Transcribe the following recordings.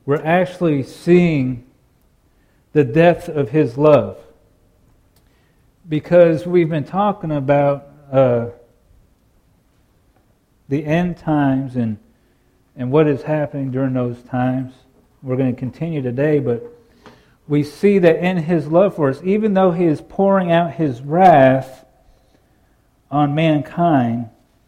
we're actually seeing the depth of His love. Because we've been talking about the end times and what is happening during those times. We're going to continue today, but we see that in His love for us, even though He is pouring out His wrath on mankind,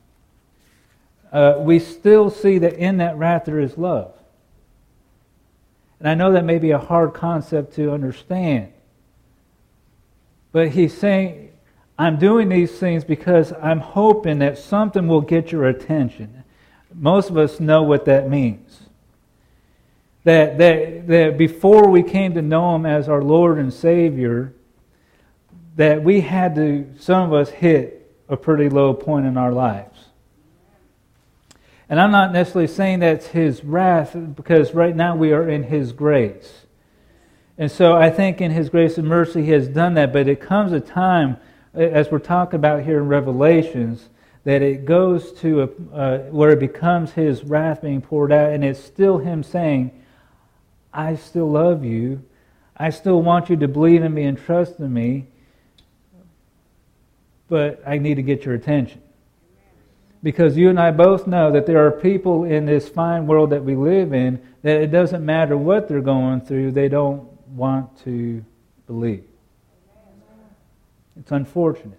we still see that in that wrath there is love. And I know that may be a hard concept to understand. But He's saying, I'm doing these things because I'm hoping that something will get your attention. Most of us know what that means. That before we came to know Him as our Lord and Savior, that we had to, some of us hit a pretty low point in our lives. And I'm not necessarily saying that's His wrath, because right now we are in His grace. And so I think in His grace and mercy He has done that, but it comes a time, as we're talking about here in Revelations, that it goes to where it becomes His wrath being poured out, and it's still Him saying, I still love you. I still want you to believe in me and trust in me, but I need to get your attention. Because you and I both know that there are people in this fine world that we live in that it doesn't matter what they're going through, they don't want to believe. It's unfortunate.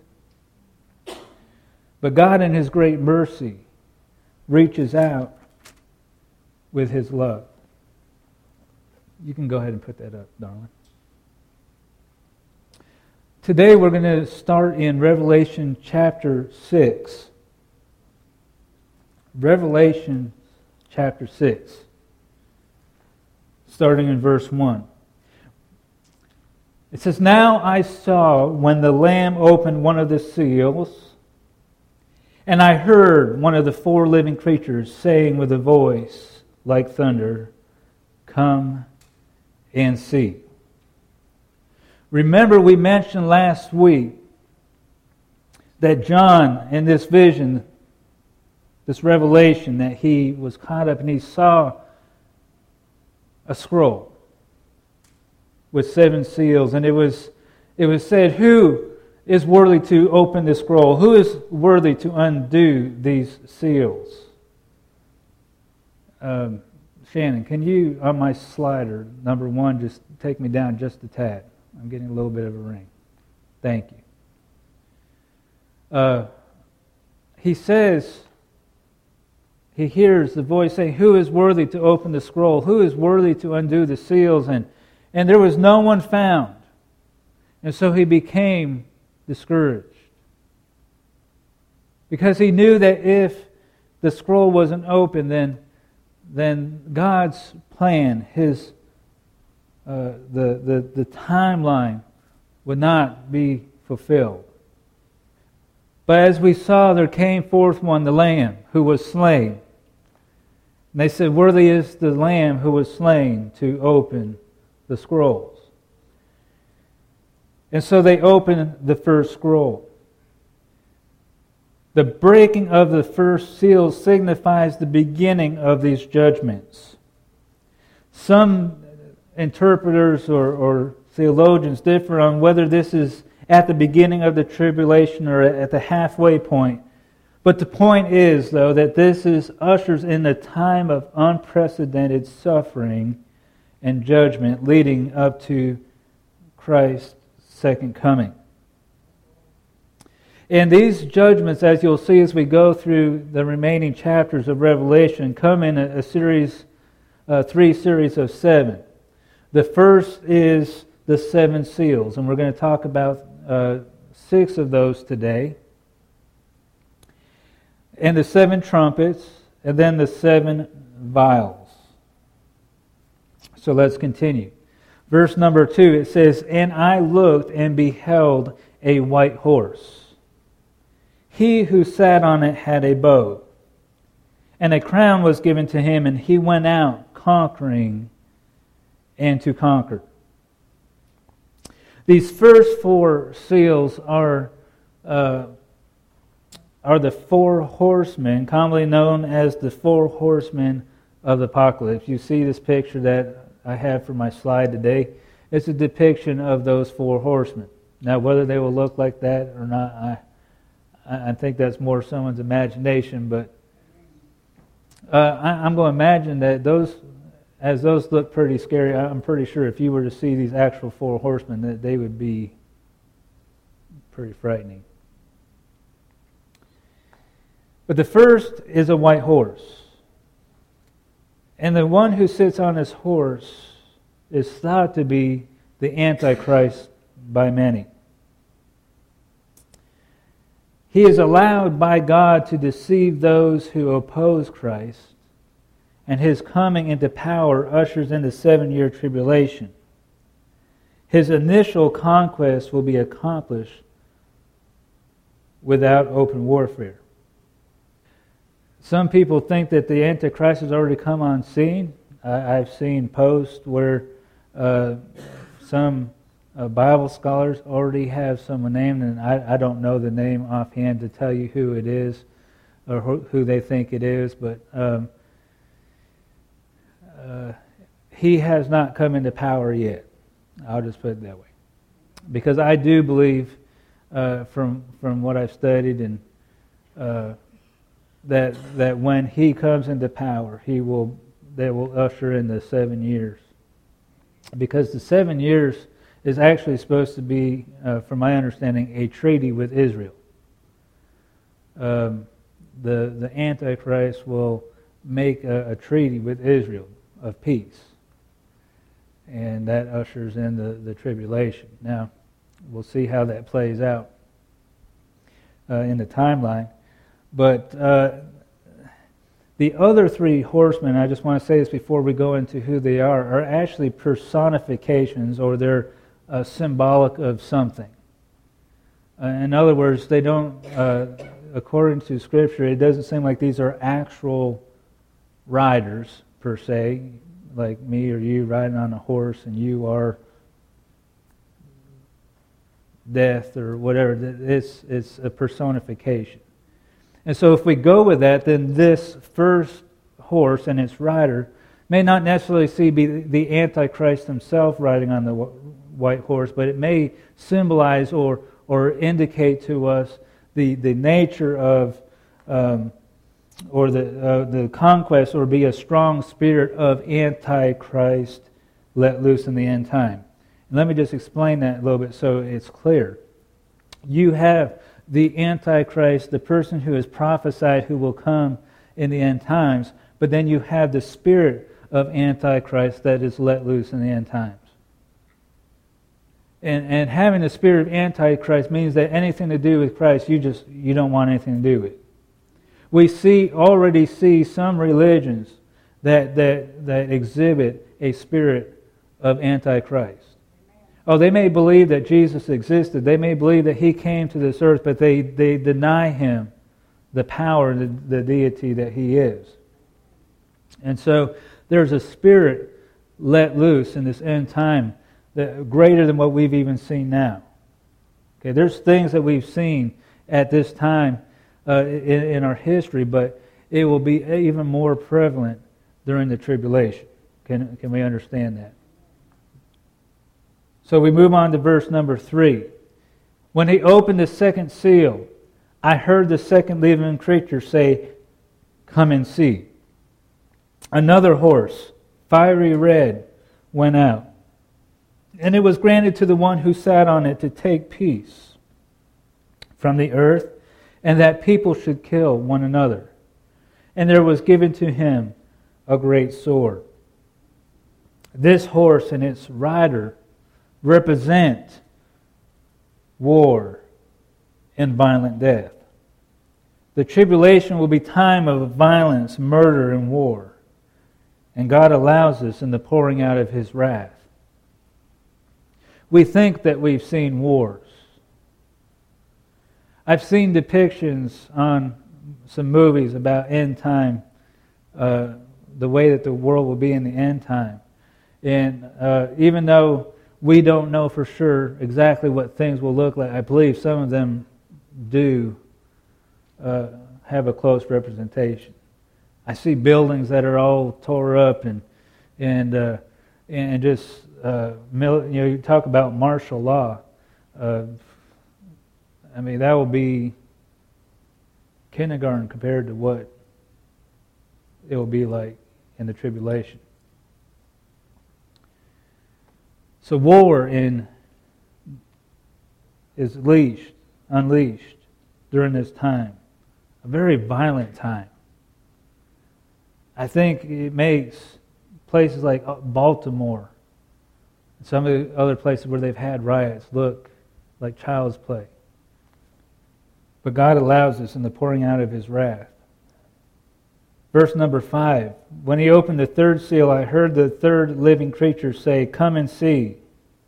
But God in His great mercy reaches out with His love. You can go ahead and put that up, darling. Today we're going to start in Revelation chapter 6. Revelation chapter 6, starting in verse 1. It says, Now I saw when the Lamb opened one of the seals, and I heard one of the four living creatures saying with a voice like thunder, Come and see. Remember, we mentioned last week that John, in this vision, this revelation, that he was caught up and he saw a scroll with 7 seals. And it was said, who is worthy to open the scroll? Who is worthy to undo these seals? Shannon, can you, on my slider, number 1, just take me down just a tad? I'm getting a little bit of a ring. Thank you. He says, he hears the voice saying, who is worthy to open the scroll? Who is worthy to undo the seals? And there was no one found. And so he became discouraged. Because he knew that if the scroll wasn't open, then God's plan, His the timeline would not be fulfilled. But as we saw, there came forth one, the Lamb, who was slain. And they said, worthy is the Lamb who was slain to open the scrolls. And so they opened the first scroll. The breaking of the first seal signifies the beginning of these judgments. Some interpreters or theologians differ on whether this is at the beginning of the tribulation or at the halfway point. But the point is, though, that this ushers in a time of unprecedented suffering and judgment leading up to Christ's second coming. And these judgments, as you'll see as we go through the remaining chapters of Revelation, come in a series, 3 series of 7. The first is the 7 seals, and we're going to talk about 6 of those today. And the 7 trumpets, and then the 7 vials. So let's continue. Verse number 2, it says, And I looked and beheld a white horse. He who sat on it had a bow, and a crown was given to him, and he went out conquering and to conquer. These first 4 seals are the 4 horsemen, commonly known as the 4 horsemen of the apocalypse. You see this picture that I have for my slide today. It's a depiction of those four horsemen. Now, whether they will look like that or not, I think that's more someone's imagination, but I'm going to imagine that as those look pretty scary, I'm pretty sure if you were to see these actual four horsemen, that they would be pretty frightening. But the first is a white horse. And the one who sits on this horse is thought to be the Antichrist by many. He is allowed by God to deceive those who oppose Christ, and his coming into power ushers in the 7-year tribulation. His initial conquest will be accomplished without open warfare. Some people think that the Antichrist has already come on scene. I've seen posts where some Bible scholars already have someone named, and I don't know the name offhand to tell you who it is or who they think it is, but he has not come into power yet. I'll just put it that way. Because I do believe, from what I've studied, and that when he comes into power, they will usher in the 7 years. Because the 7 years is actually supposed to be, from my understanding, a treaty with Israel. The Antichrist will make a treaty with Israel of peace. And that ushers in the tribulation. Now, we'll see how that plays out in the timeline. But the other three horsemen, I just want to say this before we go into who they are actually personifications, or they're symbolic of something. In other words, they don't, according to Scripture, it doesn't seem like these are actual riders per se, like me or you riding on a horse and you are death or whatever. It's a personification. And so if we go with that, then this first horse and its rider may not necessarily be the Antichrist himself riding on the white horse, but it may symbolize or indicate to us the nature of or the conquest, or be a strong spirit of Antichrist let loose in the end time. And let me just explain that a little bit so it's clear. You have the Antichrist, the person who is prophesied who will come in the end times, but then you have the spirit of Antichrist that is let loose in the end times. And having the spirit of Antichrist means that anything to do with Christ, you don't want anything to do with. We already see some religions that exhibit a spirit of Antichrist. Oh, they may believe that Jesus existed. They may believe that He came to this earth, but they deny Him the power, the deity that He is. And so there's a spirit let loose in this end time that greater than what we've even seen now. Okay, there's things that we've seen at this time in our history, but it will be even more prevalent during the tribulation. Can we understand that? So we move on to verse number 3. When He opened the second seal, I heard the second living creature say, "Come and see." Another horse, fiery red, went out, and it was granted to the one who sat on it to take peace from the earth, and that people should kill one another. And there was given to him a great sword. This horse and its rider represent war and violent death. The tribulation will be time of violence, murder, and war. And God allows this in the pouring out of His wrath. We think that we've seen wars. I've seen depictions on some movies about end time, the way that the world will be in the end time. And even though we don't know for sure exactly what things will look like, I believe some of them do have a close representation. I see buildings that are all tore up and just you talk about martial law. I mean, that will be kindergarten compared to what it will be like in the tribulation. So war is unleashed during this time, a very violent time. I think it makes places like Baltimore and some of the other places where they've had riots look like child's play. But God allows this in the pouring out of His wrath. Verse number 5, when He opened the third seal, I heard the third living creature say, "Come and see."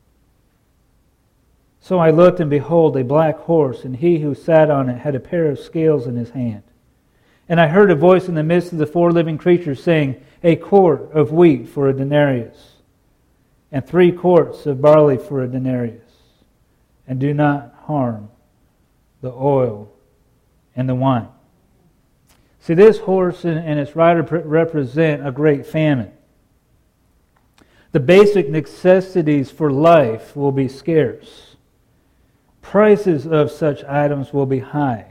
So I looked, and behold, a black horse, and he who sat on it had a pair of scales in his hand. And I heard a voice in the midst of the four living creatures saying, "A quart of wheat for a denarius, and 3 quarts of barley for a denarius, and do not harm the oil and the wine." See, this horse and its rider represent a great famine. The basic necessities for life will be scarce. Prices of such items will be high.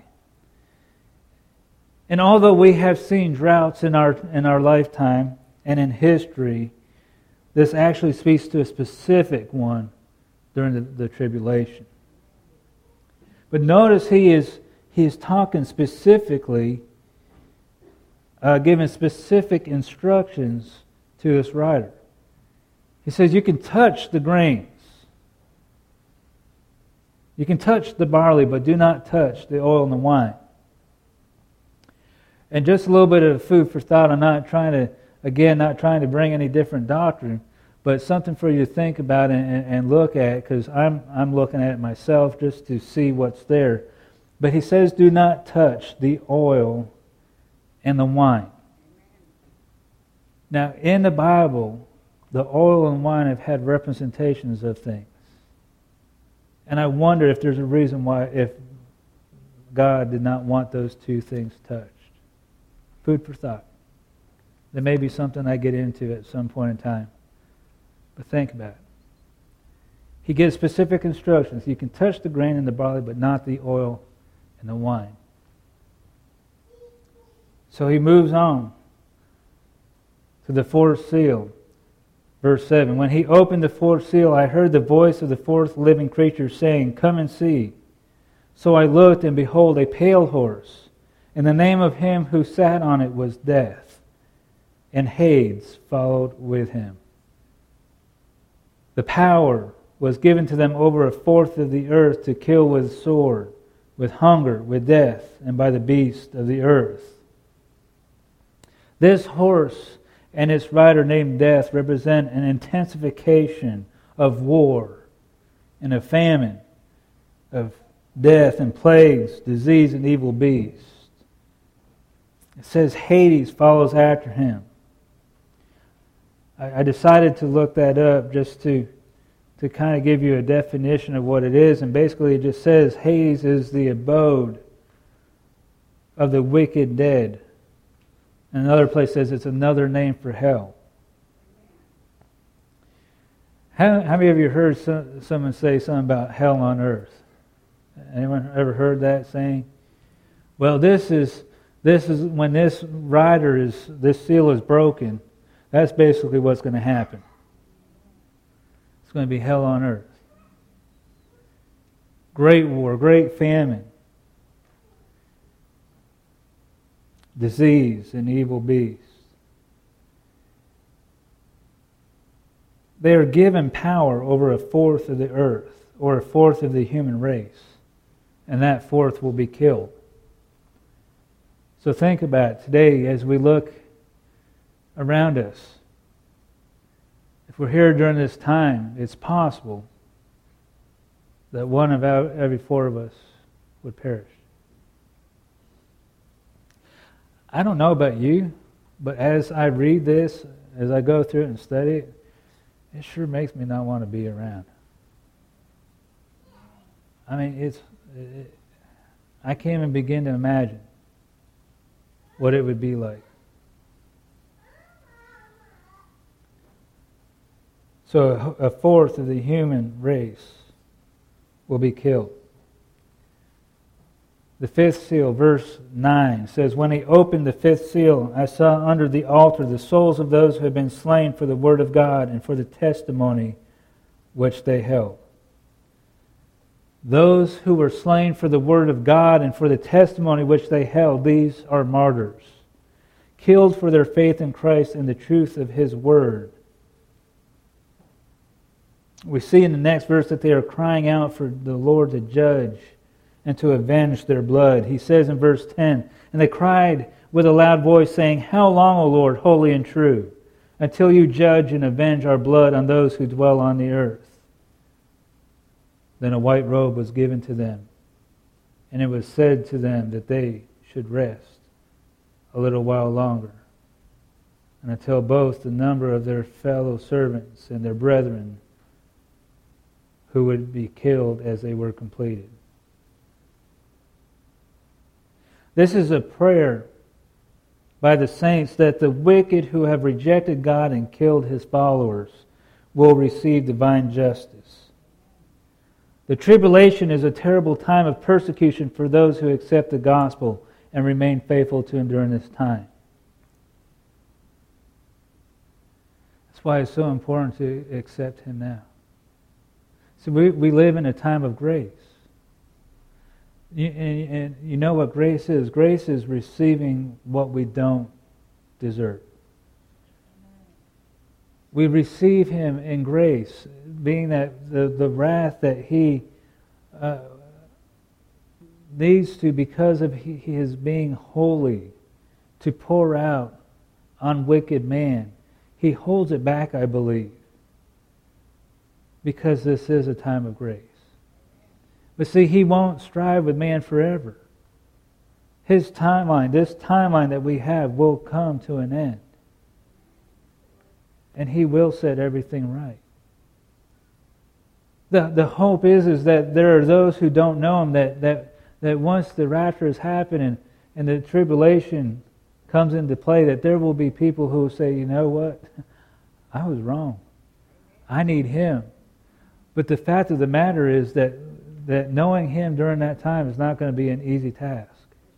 And although we have seen droughts in our lifetime and in history, this actually speaks to a specific one during the tribulation. But notice he is talking specifically, giving specific instructions to this rider. He says, you can touch the grains. You can touch the barley, but do not touch the oil and the wine. And just a little bit of food for thought. I'm not trying to bring any different doctrine, but something for you to think about and look at, because I'm looking at it myself just to see what's there. But he says, do not touch the oil and the wine. Now, in the Bible, the oil and wine have had representations of things. And I wonder if there's a reason why, if God did not want those two things touched. Food for thought. There may be something I get into at some point in time. But think about it. He gives specific instructions. You can touch the grain and the barley, but not the oil and the wine. So he moves on to the fourth seal. Verse 7, when he opened the fourth seal, I heard the voice of the fourth living creature saying, "Come and see." So I looked, and behold, a pale horse, and the name of him who sat on it was Death, and Hades followed with him. The power was given to them over 1/4 of the earth to kill with sword, with hunger, with death, and by the beast of the earth. This horse and its rider named Death represent an intensification of war and of famine, of death and plagues, disease and evil beasts. It says Hades follows after him. I decided to look that up just to kind of give you a definition of what it is, and basically it just says Hades is the abode of the wicked dead. And another place says it's another name for hell. How many of you heard someone say something about hell on earth? Anyone ever heard that saying? Well, this is when this seal is broken. That's basically what's going to happen. It's going to be hell on earth. Great war, great famine, disease and evil beasts. They are given power over 1/4 of the earth, or 1/4 of the human race, and that 1/4 will be killed. So think about it today as we look around us. If we're here during this time, it's possible that one of every 4 of us would perish. I don't know about you, but as I read this, as I go through it and study it, it sure makes me not want to be around. I mean, I can't even begin to imagine what it would be like. So a fourth of the human race will be killed. The fifth seal, verse 9, says, "When he opened the fifth seal, I saw under the altar the souls of those who had been slain for the word of God and for the testimony which they held." Those who were slain for the word of God and for the testimony which they held, these are martyrs, killed for their faith in Christ and the truth of His word. We see in the next verse that they are crying out for the Lord to judge and to avenge their blood. He says in verse 10, "And they cried with a loud voice, saying, 'How long, O Lord, holy and true, until you judge and avenge our blood on those who dwell on the earth?' Then a white robe was given to them, and it was said to them that they should rest a little while longer, and until both the number of their fellow servants and their brethren who would be killed as they were completed." This is a prayer by the saints that the wicked who have rejected God and killed His followers will receive divine justice. The tribulation is a terrible time of persecution for those who accept the gospel and remain faithful to Him during this time. That's why it's so important to accept Him now. So we live in a time of grace. And you know what grace is? Grace is receiving what we don't deserve. We receive Him in grace, being that the wrath that He needs to, because of His being holy, to pour out on wicked man. He holds it back, I believe, because this is a time of grace. But see, He won't strive with man forever. His timeline, this timeline that we have, will come to an end. And He will set everything right. The hope is that there are those who don't know Him, that once the rapture has happened and the tribulation comes into play, that there will be people who will say, "You know what? I was wrong. I need Him." But the fact of the matter is that knowing Him during that time is not going to be an easy task.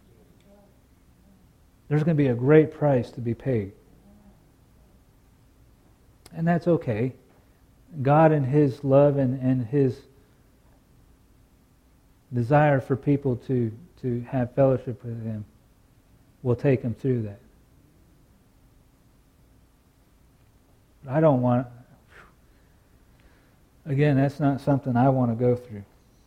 There's going to be a great price to be paid. And that's okay. God in His love and His desire for people to have fellowship with Him will take them through that. But I don't want... Again, that's not something I want to go through.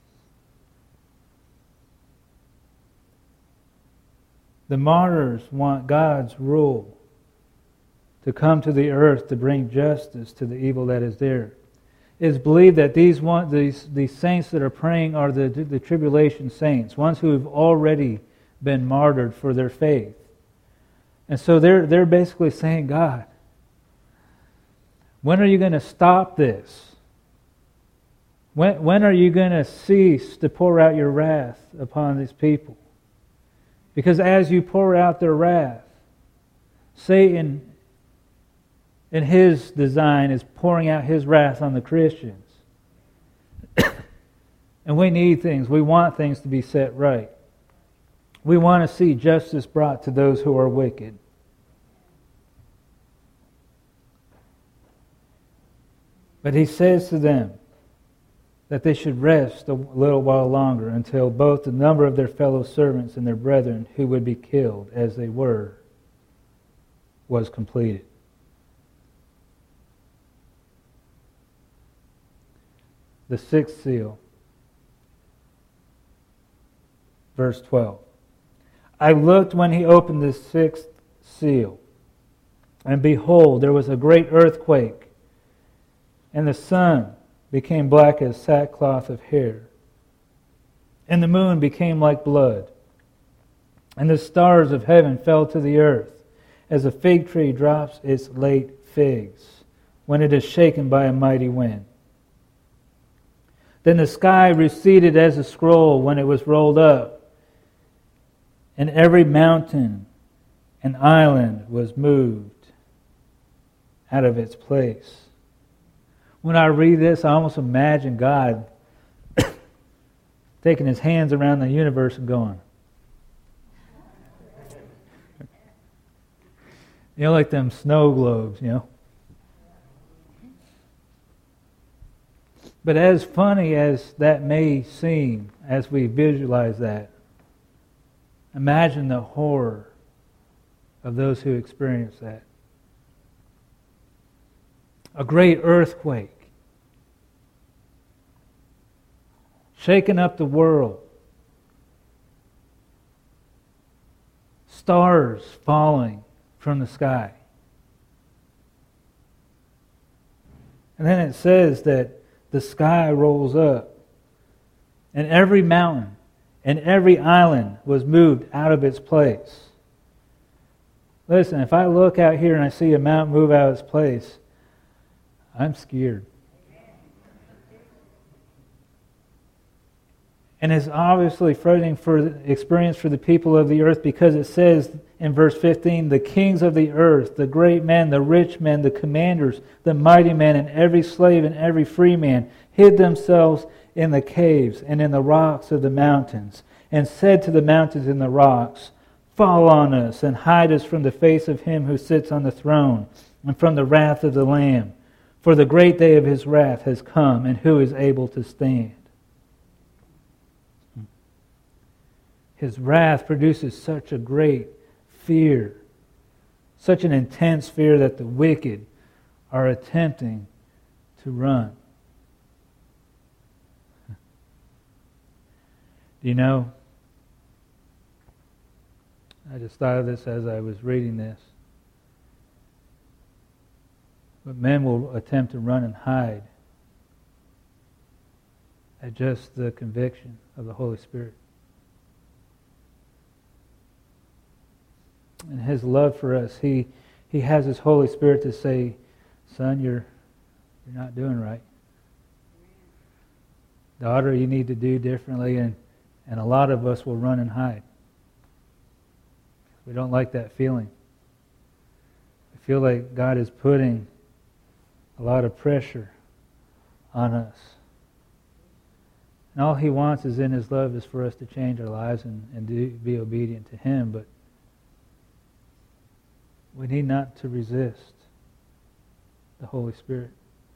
The martyrs want God's rule to come to the earth to bring justice to the evil that is there. It is believed that these saints that are praying are the tribulation saints, ones who have already been martyred for their faith. And so they're basically saying, "God, when are you going to stop this? When are you going to cease to pour out your wrath upon these people? Because as you pour out their wrath, Satan, in his design, is pouring out his wrath on the Christians. And we need things. We want things to be set right. We want to see justice brought to those who are wicked. But He says to them that they should rest a little while longer until both the number of their fellow servants and their brethren who would be killed as they were was completed. The sixth seal, verse 12. "I looked when He opened the sixth seal, and behold, there was a great earthquake, and the sun became black as sackcloth of hair, and the moon became like blood, and the stars of heaven fell to the earth, as a fig tree drops its late figs when it is shaken by a mighty wind. Then the sky receded as a scroll when it was rolled up, and every mountain and island was moved out of its place. When I read this, I almost imagine God taking his hands around the universe and going, like them snow globes, But as funny as that may seem, as we visualize that, imagine the horror of those who experience that. A great earthquake, shaking up the world, stars falling from the sky. And then it says that the sky rolls up, and every mountain and every island was moved out of its place. Listen, if I look out here and I see a mountain move out of its place, I'm scared. And it's obviously frightening experience for the people of the earth, because it says in verse 15, the kings of the earth, the great men, the rich men, the commanders, the mighty men, and every slave and every free man hid themselves in the caves and in the rocks of the mountains, and said to the mountains and the rocks, fall on us and hide us from the face of him who sits on the throne and from the wrath of the Lamb. For the great day of his wrath has come, and who is able to stand? His wrath produces such a great fear, such an intense fear that the wicked are attempting to run. Do you know, I just thought of this as I was reading this. But men will attempt to run and hide at just the conviction of the Holy Spirit. And His love for us, He has His Holy Spirit to say, son, you're not doing right. Daughter, you need to do differently. And a lot of us will run and hide. We don't like that feeling. I feel like God is putting a lot of pressure on us. And all He wants is in His love is for us to change our lives and be obedient to Him. But we need not to resist the Holy Spirit.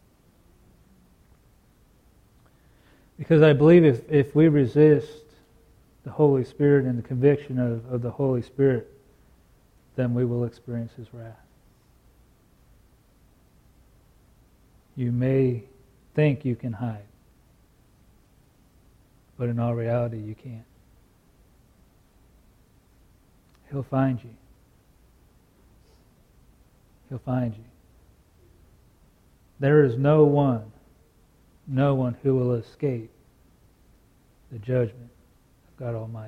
Because I believe if we resist the Holy Spirit and the conviction of the Holy Spirit, then we will experience His wrath. You may think you can hide, but in all reality you can't. He'll find you. He'll find you. There is no one who will escape the judgment of God Almighty.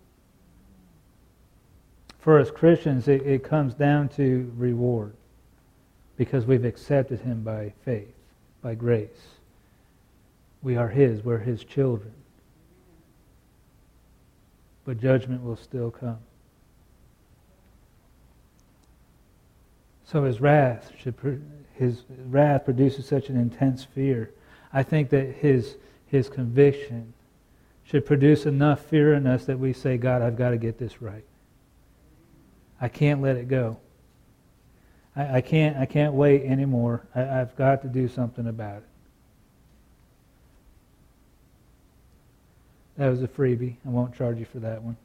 For us Christians, it comes down to reward, because we've accepted Him by faith, by grace. We are His, we're His children. But judgment will still come. So His wrath produces such an intense fear. I think that His conviction should produce enough fear in us that we say, God, I've got to get this right. I can't let it go. I can't wait anymore. I've got to do something about it. That was a freebie. I won't charge you for that one.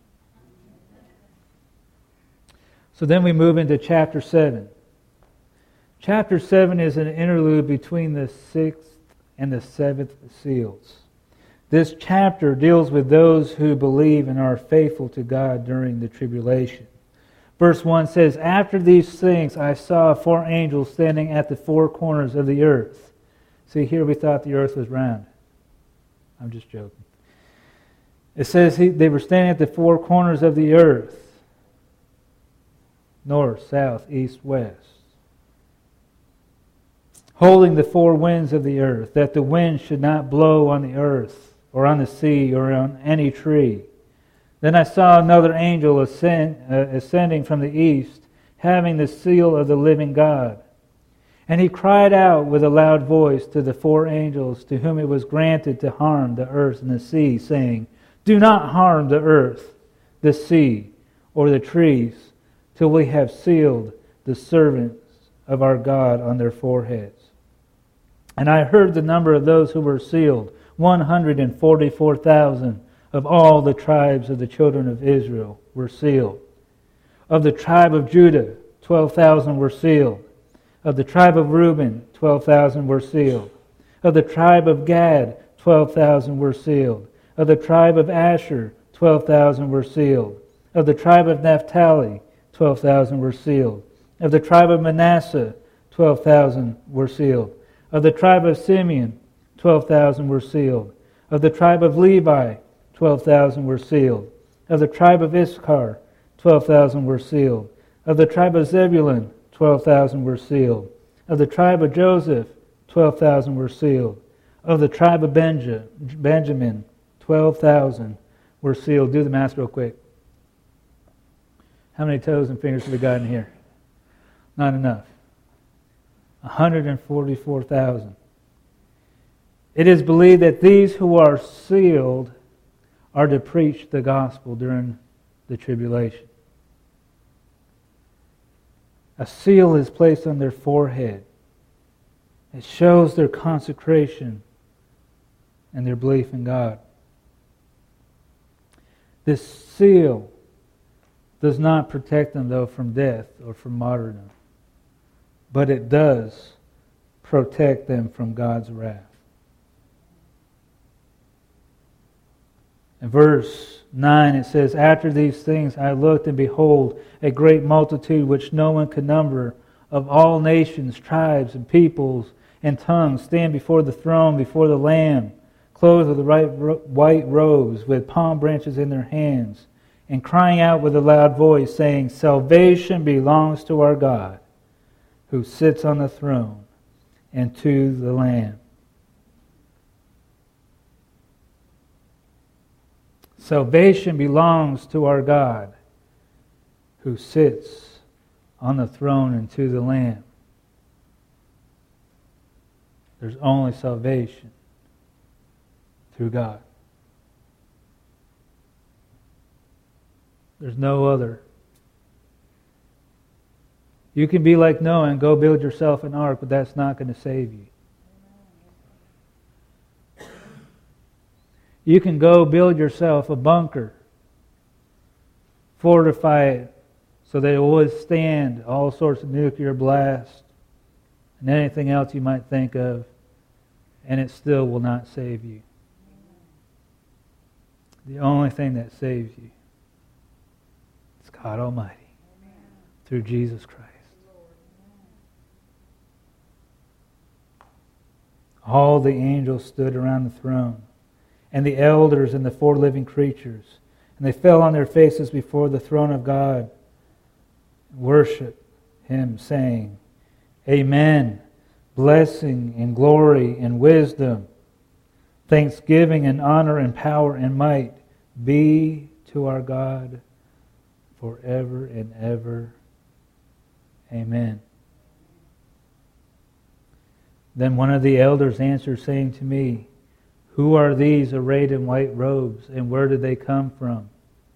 So then we move into chapter 7. Chapter 7 is an interlude between the 6th and the 7th seals. This chapter deals with those who believe and are faithful to God during the tribulation. Verse 1 says, after these things I saw 4 angels standing at the 4 corners of the earth. See, here we thought the earth was round. I'm just joking. It says they were standing at the 4 corners of the earth. North, south, east, west. Holding the 4 winds of the earth, that the wind should not blow on the earth, or on the sea, or on any tree. Then I saw another angel ascending from the east, having the seal of the living God. And he cried out with a loud voice to the 4 angels to whom it was granted to harm the earth and the sea, saying, "Do not harm the earth, the sea, or the trees, till we have sealed the servants of our God on their foreheads." And I heard the number of those who were sealed, 144,000 of all the tribes of the children of Israel were sealed. Of the tribe of Judah, 12,000 were sealed. Of the tribe of Reuben, 12,000 were sealed. Of the tribe of Gad, 12,000 were sealed. Of the tribe of Asher, 12,000 were sealed. Of the tribe of Naphtali, 12,000 were sealed. Of the tribe of Manasseh, 12,000 were sealed. Of the tribe of Simeon, 12,000 were sealed. Of the tribe of Levi, 12,000 were sealed. Of the tribe of Issachar, 12,000 were sealed. Of the tribe of Zebulun, 12,000 were sealed. Of the tribe of Joseph, 12,000 were sealed. Of the tribe of Benjamin, 12,000 were sealed. Do the math real quick. How many toes and fingers have we got in here? Not enough. 144,000. It is believed that these who are sealed are to preach the gospel during the tribulation. A seal is placed on their forehead. It shows their consecration and their belief in God. This seal does not protect them, though, from death or from martyrdom, but it does protect them from God's wrath. In verse 9 it says, "After these things I looked, and behold, a great multitude which no one could number, of all nations, tribes, and peoples, and tongues, stand before the throne, before the Lamb, clothed with white robes, with palm branches in their hands, and crying out with a loud voice, saying, 'Salvation belongs to our God, who sits on the throne, and to the Lamb.'" Salvation belongs to our God, who sits on the throne, and to the Lamb. There's only salvation through God. There's no other. You can be like Noah and go build yourself an ark, but that's not going to save you. You can go build yourself a bunker, fortify it so that it will withstand all sorts of nuclear blasts and anything else you might think of, and it still will not save you. The only thing that saves you is God Almighty through Jesus Christ. All the angels stood around the throne, and the elders and the 4 living creatures, and they fell on their faces before the throne of God and worshiped Him, saying, "Amen. Blessing and glory and wisdom, thanksgiving and honor and power and might be to our God forever and ever. Amen." Then one of the elders answered, saying to me, "Who are these arrayed in white robes, and where did they come from?"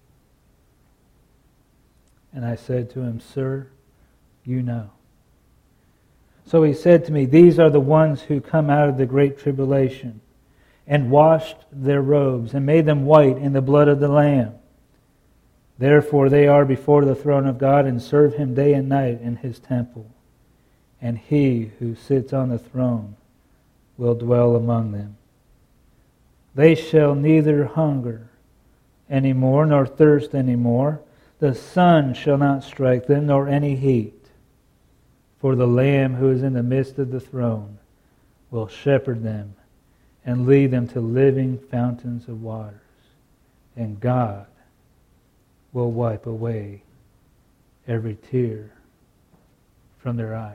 And I said to him, "Sir, you know." So he said to me, "These are the ones who come out of the great tribulation, and washed their robes, and made them white in the blood of the Lamb. Therefore they are before the throne of God, and serve Him day and night in His temple. And He who sits on the throne will dwell among them. They shall neither hunger any more, nor thirst any more. The sun shall not strike them, nor any heat. For the Lamb who is in the midst of the throne will shepherd them, and lead them to living fountains of waters. And God will wipe away every tear from their eyes."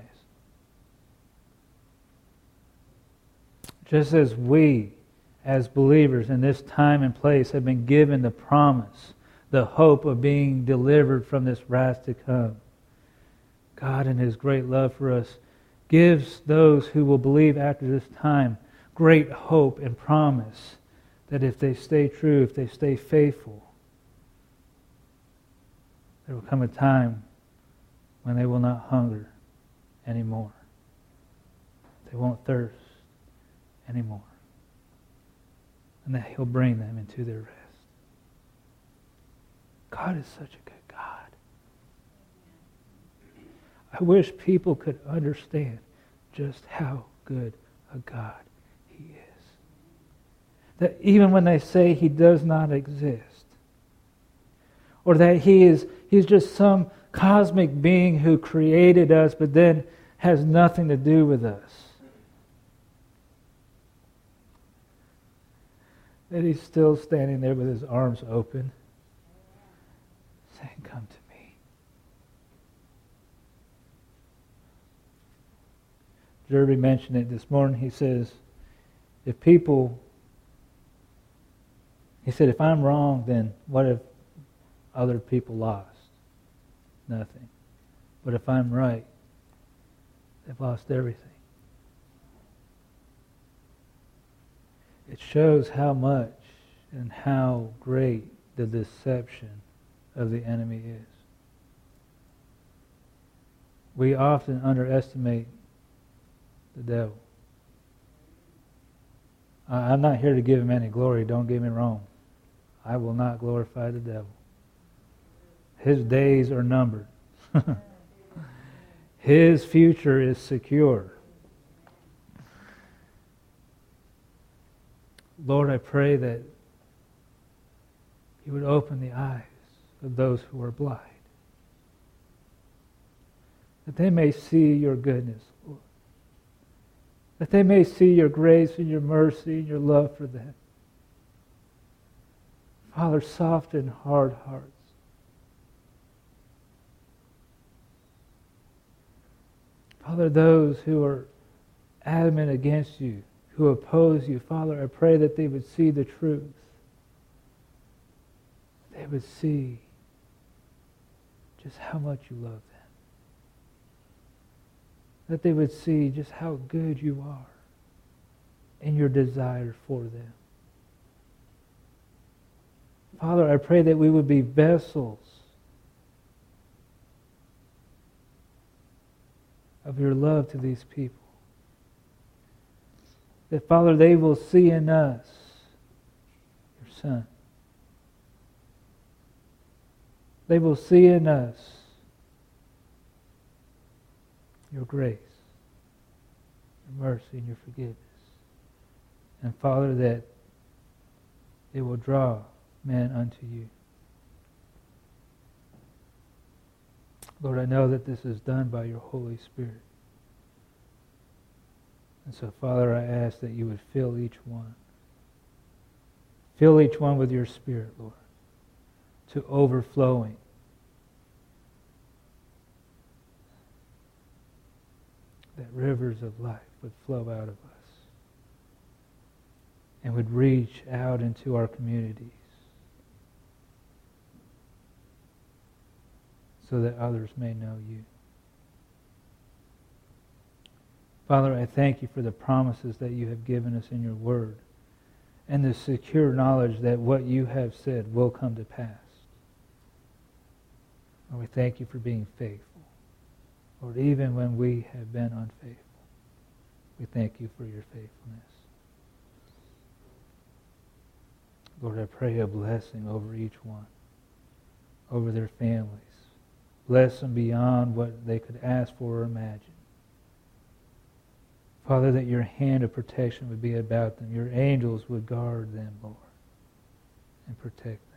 Just as we, as believers in this time and place, have been given the promise, the hope of being delivered from this wrath to come, God in His great love for us gives those who will believe after this time great hope and promise that if they stay true, if they stay faithful, there will come a time when they will not hunger anymore. They won't thirst anymore. And that He'll bring them into their rest. God is such a good God. I wish people could understand just how good a God He is. That even when they say He does not exist, or that He's just some cosmic being who created us but then has nothing to do with us, that He's still standing there with His arms open, saying, "Come to me." Jeremy mentioned it this morning. He says, if I'm wrong, then what if other people lost? Nothing. But if I'm right, they've lost everything. It shows how much and how great the deception of the enemy is. We often underestimate the devil. I'm not here to give him any glory, don't get me wrong. I will not glorify the devil. His days are numbered. His future is secure. Lord, I pray that You would open the eyes of those who are blind, that they may see Your goodness, Lord. That they may see Your grace and Your mercy and Your love for them. Father, soften hard hearts. Father, those who are adamant against You, who oppose You, Father, I pray that they would see the truth. They would see just how much You love them. That they would see just how good You are and Your desire for them. Father, I pray that we would be vessels of Your love to these people. That, Father, they will see in us Your Son. They will see in us Your grace, Your mercy, and Your forgiveness. And, Father, that it will draw men unto You. Lord, I know that this is done by Your Holy Spirit. And so, Father, I ask that You would fill each one. Fill each one with Your Spirit, Lord, to overflowing. That rivers of life would flow out of us and would reach out into our communities so that others may know You. Father, I thank You for the promises that You have given us in Your Word and the secure knowledge that what You have said will come to pass. Lord, we thank You for being faithful. Lord, even when we have been unfaithful, we thank You for Your faithfulness. Lord, I pray a blessing over each one, over their families. Bless them beyond what they could ask for or imagine. Father, that Your hand of protection would be about them. Your angels would guard them, Lord, and protect them.